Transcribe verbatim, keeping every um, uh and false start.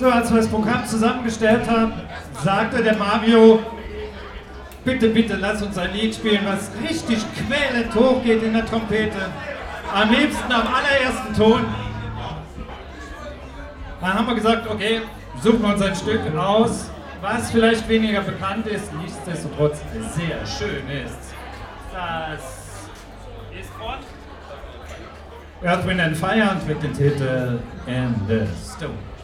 So, als wir das Programm zusammengestellt haben, sagte der Mario, bitte, bitte, lass uns ein Lied spielen, was richtig quälend hochgeht in der Trompete. Am liebsten am allerersten Ton. Dann haben wir gesagt, okay, suchen wir uns ein Stück aus, was vielleicht weniger bekannt ist, nichtsdestotrotz sehr schön ist. Das ist von Earth, Wind and Fire und mit dem Titel In the Stone.